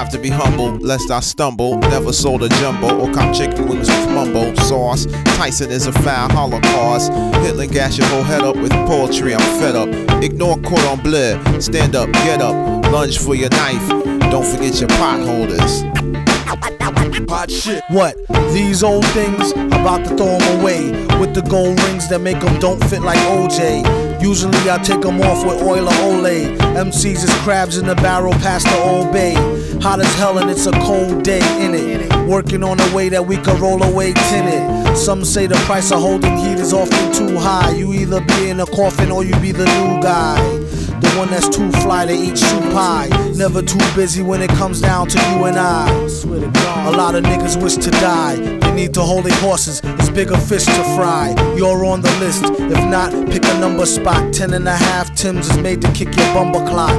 Strive to be humble, lest I stumble. Never sold a jumbo or cop chicken wings with mumbo sauce. Tyson is a foul holocaust. Hitler gas your whole head up with poetry, I'm fed up. Ignore cordon bleu, stand up, get up. Lunge for your knife, don't forget your potholders. Hot shit. What? These old things? About to throw them away with the gold rings that make them don't fit like OJ. Usually I take them off with oil or Olay. MCs is crabs in the barrel past the Old Bay. Hot as hell and it's a cold day in it. Working on a way that we can roll away tinted. Some say the price of holding heat is often too high. You either be in a coffin or you be the new guy. The one that's too fly to eat shoe pie. Never too busy when it comes down to you and I. A lot of niggas wish to die. They need to hold their horses, it's bigger fish to fry. You're on the list, if not, pick a number spot. 10.5 Tims is made to kick your bumper clock.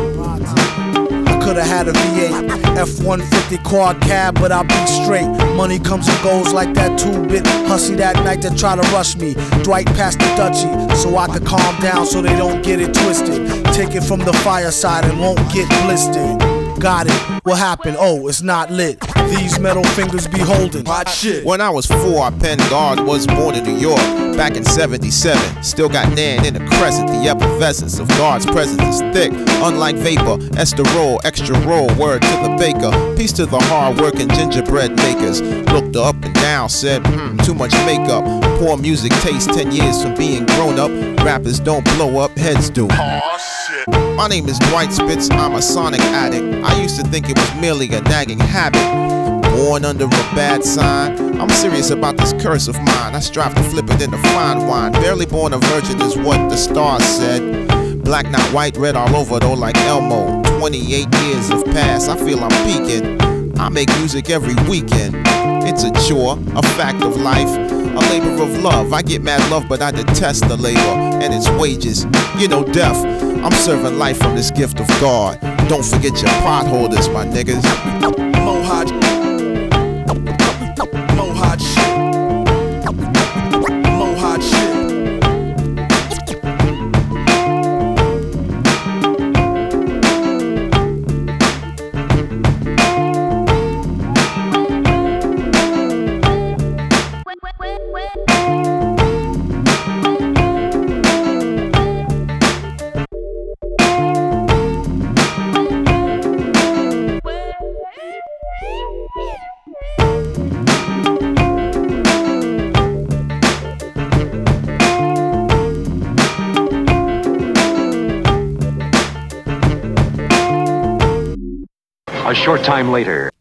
I could've had a V8, F-150 quad cab, but I'll be straight. Money comes and goes like that 2-bit hussy that night that try to rush me. Dwight passed the Dutchie, so I could calm down so they don't get it twisted. Take it from the fireside and won't get blistered. Got it, what happened? Oh, it's not lit. These metal fingers be holding Hot shit. When I was 4, I penned God was born in New York back in 77. Still got Nan in the crescent. The effervescence of God's presence is thick. Unlike vapor, esterol, extra roll, word to the baker. Peace to the hard-working gingerbread makers. Looked up and down, said, too much makeup. Poor music taste, 10 years from being grown up. Rappers don't blow up, heads do. My name is Dwight Spitz, I'm a sonic addict. I used to think it was merely a nagging habit. Born under a bad sign, I'm serious about this curse of mine. I strive to flip it into fine wine. Barely born a virgin is what the stars said. Black, not white, red all over though like Elmo. 28 years have passed, I feel I'm peaking. I make music every weekend. It's a chore, a fact of life, a labor of love. I get mad love, but I detest the labor and its wages. You know, death. I'm serving life from this gift of God. Don't forget your potholders, my niggas. Mo hot. Mo hot shit. Mo hot shit. A short time later.